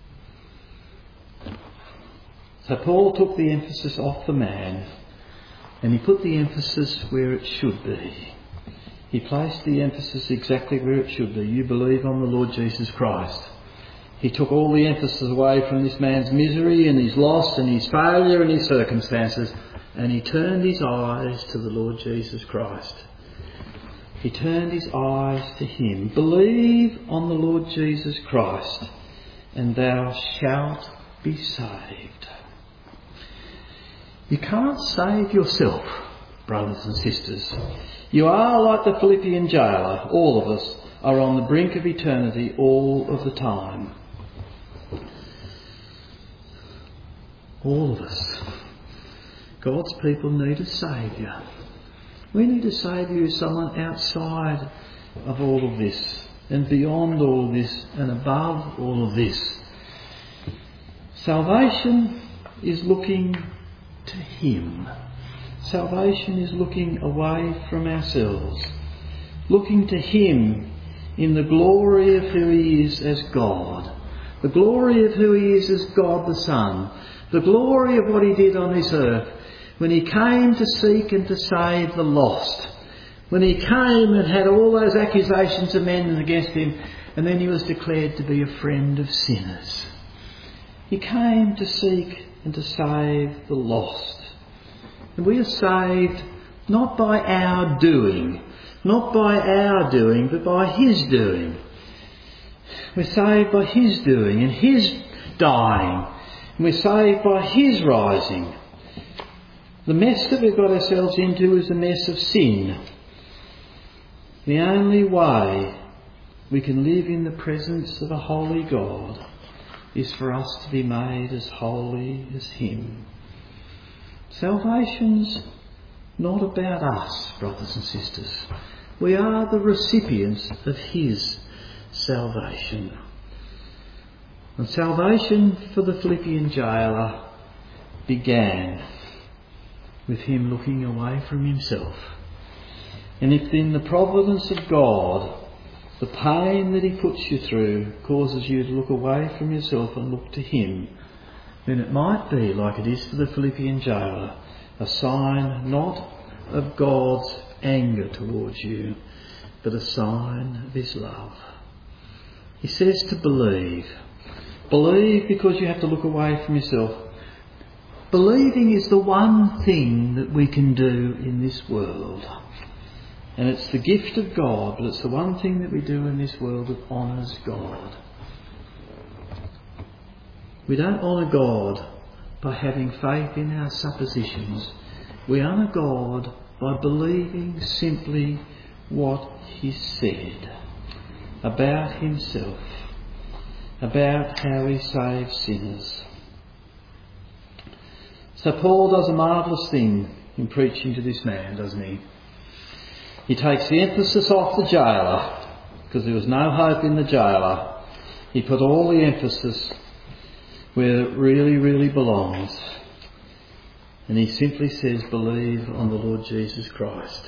So Paul took the emphasis off the man and he put the emphasis where it should be. He placed the emphasis exactly where it should be. You believe on the Lord Jesus Christ. He took all the emphasis away from this man's misery and his loss and his failure and his circumstances, and he turned his eyes to the Lord Jesus Christ. He turned his eyes to him. Believe on the Lord Jesus Christ and thou shalt be saved. You can't save yourself, brothers and sisters. You are like the Philippian jailer. All of us are on the brink of eternity all of the time. All of us. God's people need a saviour. We need a saviour who's someone outside of all of this and beyond all of this and above all of this. Salvation is looking to him. Salvation is looking away from ourselves, looking to him in the glory of who he is as God, the glory of who he is as God the Son, the glory of what he did on this earth when he came to seek and to save the lost, when he came and had all those accusations of men against him, and then he was declared to be a friend of sinners. He came to seek and to save the lost. And we are saved not by our doing, but by his doing. We're saved by his doing and his dying. And we're saved by his rising. The mess that we've got ourselves into is a mess of sin. The only way we can live in the presence of a holy God is for us to be made as holy as him. Salvation's not about us, brothers and sisters. We are the recipients of his salvation. And salvation for the Philippian jailer began with him looking away from himself. And if in the providence of God, the pain that he puts you through causes you to look away from yourself and look to him, then it might be, like it is for the Philippian jailer, a sign not of God's anger towards you, but a sign of his love. He says to believe. Believe because you have to look away from yourself. Believing is the one thing that we can do in this world. And it's the gift of God, but it's the one thing that we do in this world that honours God. We don't honour God by having faith in our suppositions. We honour God by believing simply what he said about himself, about how he saves sinners. So Paul does a marvellous thing in preaching to this man, doesn't he? He takes the emphasis off the jailer, because there was no hope in the jailer. He put all the emphasis where it really, really belongs, And he simply says, believe on the Lord Jesus Christ.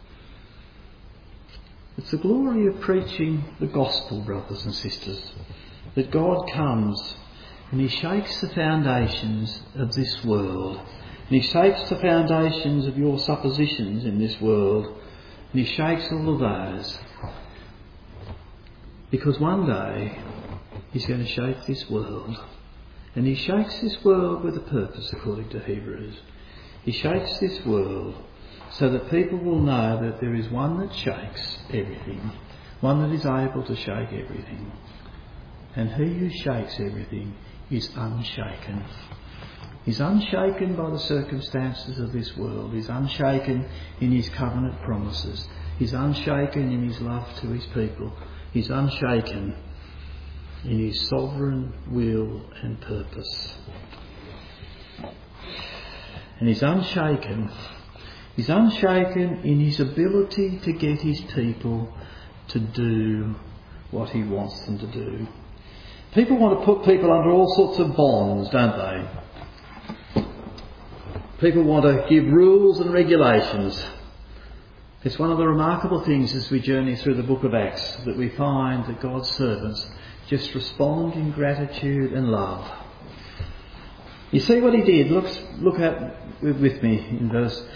It's the glory of preaching the gospel, brothers and sisters, that God comes and he shakes the foundations of this world. And he shakes the foundations of your suppositions in this world. And he shakes all of those. Because one day he's going to shake this world. And he shakes this world with a purpose, according to Hebrews. He shakes this world so that people will know that there is one that shakes everything, one that is able to shake everything. And he who shakes everything is unshaken. He's unshaken by the circumstances of this world. He's unshaken in his covenant promises. He's unshaken in his love to his people. He's unshaken in his sovereign will and purpose. And he's unshaken in his ability to get his people to do what he wants them to do. People want to put people under all sorts of bonds, don't they? People want to give rules and regulations. It's one of the remarkable things as we journey through the book of Acts that we find that God's servants just respond in gratitude and love. You see what he did? Look at with me in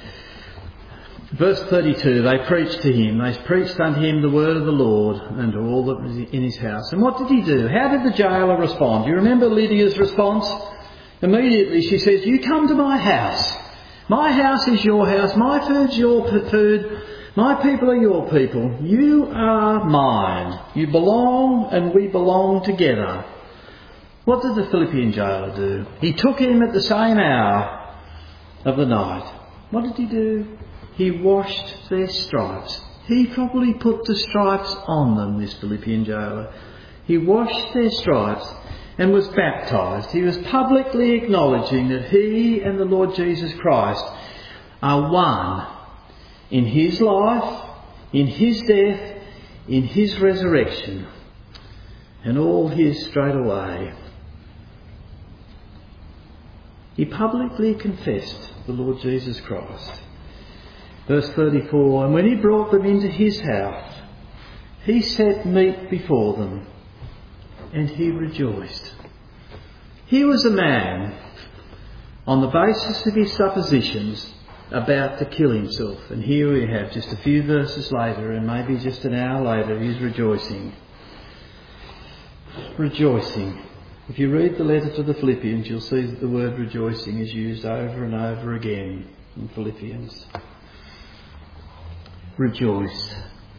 verse 32. They preached to him. They preached unto him the word of the Lord and to all that was in his house. And what did he do? How did the jailer respond? Do you remember Lydia's response? Immediately she says, you come to my house. My house is your house. My food's your food. My people are your people. You are mine. You belong and we belong together. What did the Philippian jailer do? He took him at the same hour of the night. What did he do? He washed their stripes. He probably put the stripes on them, this Philippian jailer. He washed their stripes and was baptised. He was publicly acknowledging that he and the Lord Jesus Christ are one in his life, in his death, in his resurrection, and all his straight away. He publicly confessed the Lord Jesus Christ. Verse 34, and when he brought them into his house, he set meat before them, and he rejoiced. Here was a man, on the basis of his suppositions, about to kill himself. And here we have, just a few verses later, and maybe just an hour later, he's rejoicing. Rejoicing. If you read the letter to the Philippians, you'll see that the word rejoicing is used over and over again in Philippians. Rejoice.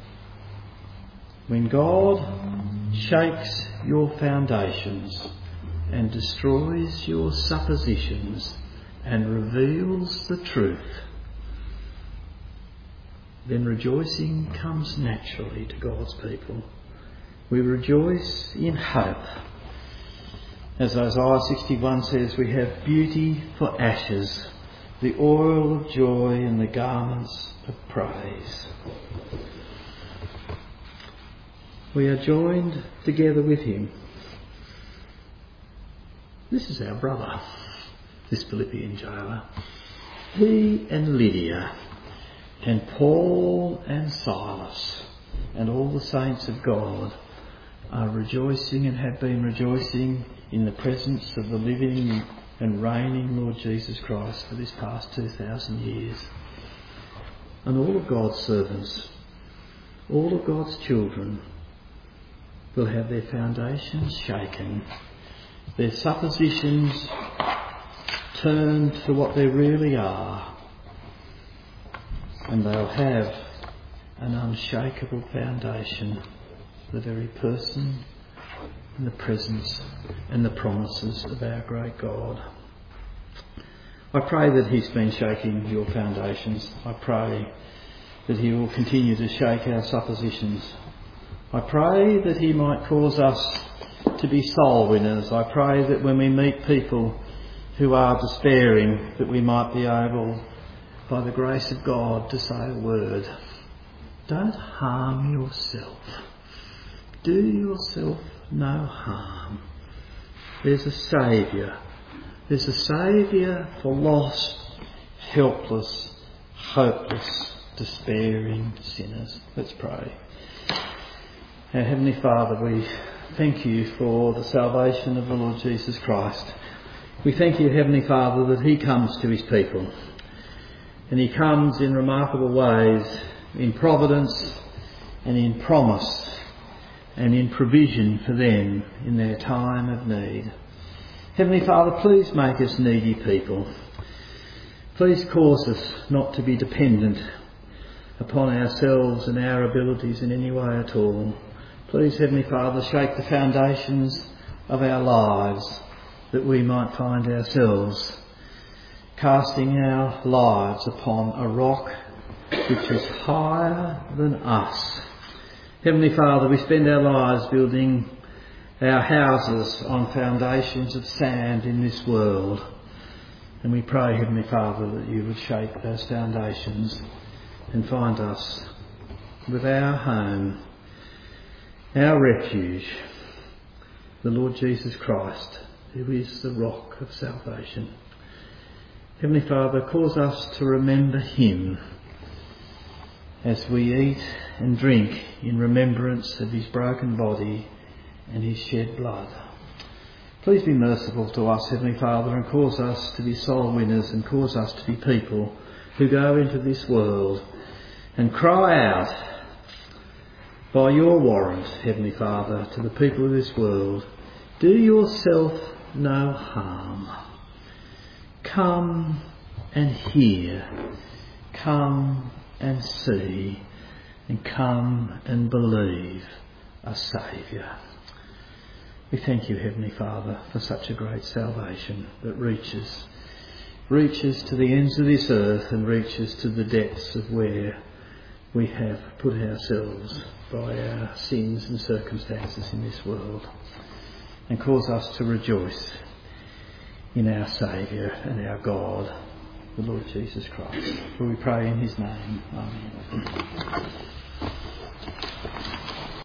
When God shakes your foundations and destroys your suppositions and reveals the truth, then rejoicing comes naturally to God's people. We rejoice in hope. As Isaiah 61 says, we have beauty for ashes, the oil of joy and the garments of praise. We are joined together with him. This is our brother, this Philippian jailer. He and Lydia and Paul and Silas and all the saints of God are rejoicing and have been rejoicing in the presence of the living and reigning Lord Jesus Christ for this past 2,000 years. And all of God's servants, all of God's children will have their foundations shaken, their suppositions turned to what they really are, and they'll have an unshakable foundation, the very person and the presence and the promises of our great God. I pray that he's been shaking your foundations. I pray that he will continue to shake our suppositions. I pray that he might cause us to be soul winners. I pray that when we meet people who are despairing, that we might be able, by the grace of God, to say a word. Don't harm yourself. Do yourself no harm. There's a Saviour. There's a Saviour for lost helpless, hopeless, despairing sinners. Let's pray. Our Heavenly Father, we thank you for the salvation of the Lord Jesus Christ. We thank you, Heavenly Father, that he comes to his people. And he comes in remarkable ways, in providence and in promise and in provision for them in their time of need. Heavenly Father, please make us needy people. Please cause us not to be dependent upon ourselves and our abilities in any way at all. Please, Heavenly Father, shake the foundations of our lives that we might find ourselves casting our lives upon a rock which is higher than us. Heavenly Father, we spend our lives building our houses on foundations of sand in this world. And we pray, Heavenly Father, that you would shake those foundations and find us with our home, our refuge, the Lord Jesus Christ, who is the rock of salvation. Heavenly Father, cause us to remember him as we eat and drink in remembrance of his broken body and his shed blood. Please be merciful to us, Heavenly Father, and cause us to be soul winners and cause us to be people who go into this world and cry out by your warrant, Heavenly Father, to the people of this world, do yourself no harm. Come and hear. Come and see, and come and believe a Saviour. We thank you, Heavenly Father, for such a great salvation that reaches to the ends of this earth and reaches to the depths of where we have put ourselves by our sins and circumstances in this world, and cause us to rejoice in our Saviour and our God, the Lord Jesus Christ. For we pray in his name. Amen.